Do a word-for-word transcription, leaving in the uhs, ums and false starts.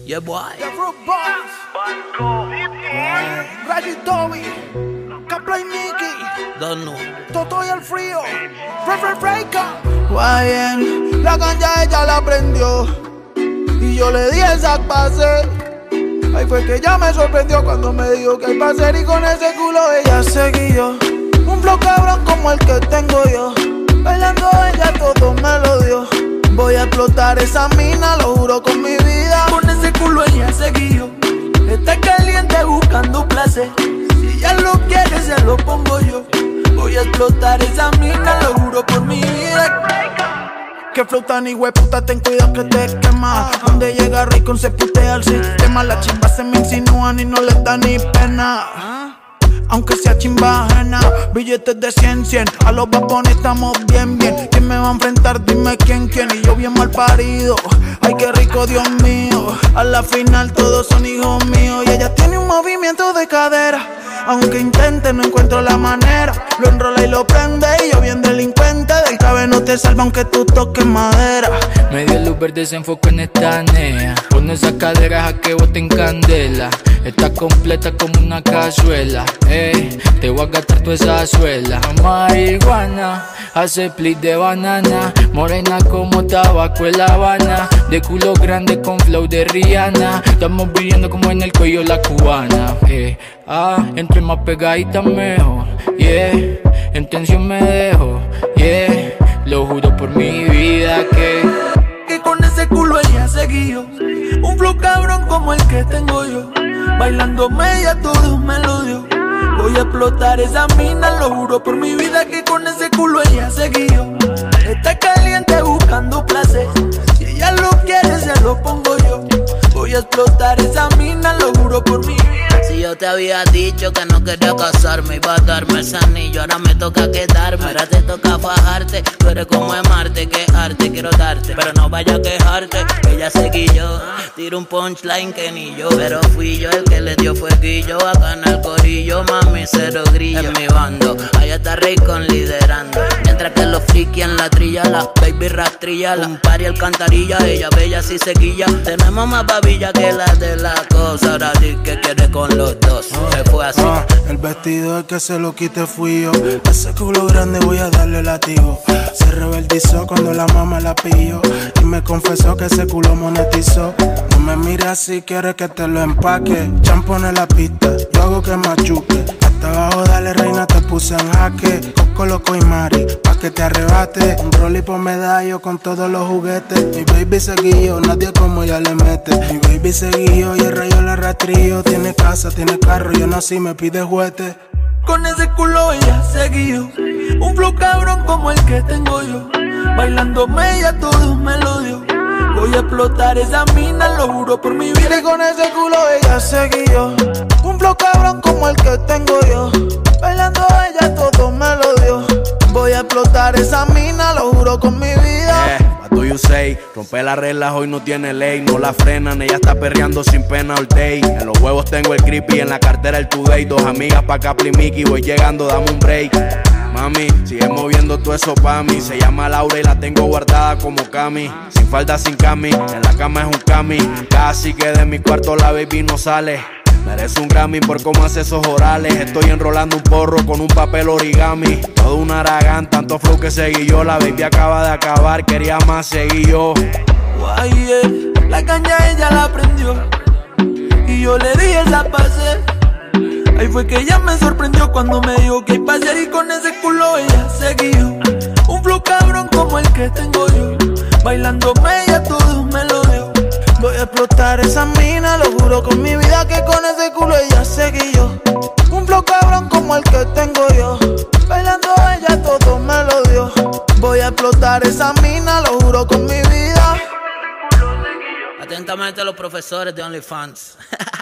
Yeah, boy. The Fruit Boys. Reggie Toby. Capla y Nicky. Donu. Toto y el frío. Fre Fre Freika. Guayen. La ganja ella la prendió. Y yo le di el sac pa' hacer. Ahí fue que ella me sorprendió cuando me dijo que hay pa' hacer. Y con ese culo ella seguió. Un flow cabrón como el que tengo yo. Bailando ella todo me lo dio. Voy a explotar esa mina, lo juro con mi vida. Con ese culo ella seguió. Está caliente buscando placer. Si ella lo quiere se lo pongo yo. Voy a explotar esa mina, lo juro por mi vida. Que flow tan hijueputa, ten cuidado que te quema. Donde llega Raycon se putea el sistema. Las chimbas se me insinúan y no les da ni pena. Aunque sea chimba ajena, billetes de cien, cien. A los babones estamos bien, bien. ¿Quién me va a enfrentar? Dime quién, quién. Y yo bien mal parido. Ay, qué rico, Dios mío. A la final todos son hijos míos. Y ella tiene un movimiento de cadera. Aunque intente, no encuentro la manera. Lo enrola y lo prende. Y yo bien delincuente. Del cabe no te salva aunque tú toques madera. Me dio luz verde, se enfoca en esta nea. Pon esas caderas a que boten candela. Está completa como una cazuela. Ey, te voy a gastar toda esa suela. Marihuana, hace plis de banana. Morena como tabaco en La Habana. De culo grande con flow de Rihanna. Estamos viviendo como en el cuello la cubana. Ey, ah, entre más pegadita mejor. Yeah, en tensión me dejo. Yeah, lo juro por mi vida que Que con ese culo ella seguió. Un flow cabrón como el que tengo yo. Bailándome ella todo me lo dio. Voy a explotar esa mina, lo juro por mi vida que con ese culo ella seguió. Está caliente buscando placer. Si ella lo quiere se lo pongo yo. Voy a explotar esa mina, lo juro por mi vida. Si yo te había dicho que no quería casarme, iba a darme ese anillo, ahora me toca quedarme. Ahora te toca fajarte, tú eres como es Marte, que arte quiero darte, pero no vaya a quejarte. Ella seguí yo, tiro un punchline que ni yo, pero fui yo el que le dio fueguillo. Acá en el corillo, mami, cero grillo. En mi bando, allá está Raycon liderando. Mientras que los friki en la trilla, las baby rastrillas, un par y alcantarilla, ella bella si seguilla. Tenemos más babilla que la de la cosa, ahora di que quiere con los dos, se fue así. Ah, el vestido el que se lo quite fui yo. Ese culo grande voy a darle latigo. Se rebeldizó cuando la mamá la pilló. Y me confesó que ese culo monetizó. No me mires si quieres que te lo empaque. Champón en la pista, yo hago que machuque. Hasta abajo dale reina, te puse en jaque. Coco, loco y mari, pa' que te arrebate. Un rol y por medallo con todos los juguetes. Mi baby seguillo, nadie como ella le mete. Mi baby seguillo y el rayo la rastrillo. Tiene casa, tiene carro, yo nací, me pide juguete. Con ese culo ella seguió. Un flow cabrón como el que tengo yo. Bailándome ella todo me lo dio. Voy a explotar esa mina, lo juro por mi vida. Y con ese culo ella seguió. Un flow cabrón como el que tengo yo. Bailando ella todo me lo dio. Voy a explotar esa mina, lo juro con mi vida. Yeah, what do you say? Rompe las reglas, hoy no tiene ley. No la frenan, ella está perreando sin pena all day. En los huevos tengo el creepy, en la cartera el today. Dos amigas pa' Capli Mickey, voy llegando, dame un break. Mami, sigue moviendo todo eso pa' mí. Se llama Laura y la tengo guardada como Cami. Sin falda, sin cami, en la cama es un cami. Casi que de mi cuarto la baby no sale. Merece un Grammy por cómo hace esos orales. Estoy enrolando un porro con un papel origami. Todo un aragán, tanto flow que seguí yo. La baby acaba de acabar, quería más, seguí yo. Guay, la caña ella la prendió. Y yo le di esa pase. Ahí fue que ella me sorprendió cuando me dijo que hay pa' hacer. Y con ese culo ella seguió. Un flow cabrón como el que tengo yo. Bailándome ella todo me lo dio. Voy a explotar esa mina, lo juro con mi vida que con ese culo ella seguió. Un flow cabrón como el que tengo yo. Bailando ella todo me lo dio. Voy a explotar esa mina, lo juro con mi vida. Atentamente los profesores de OnlyFans.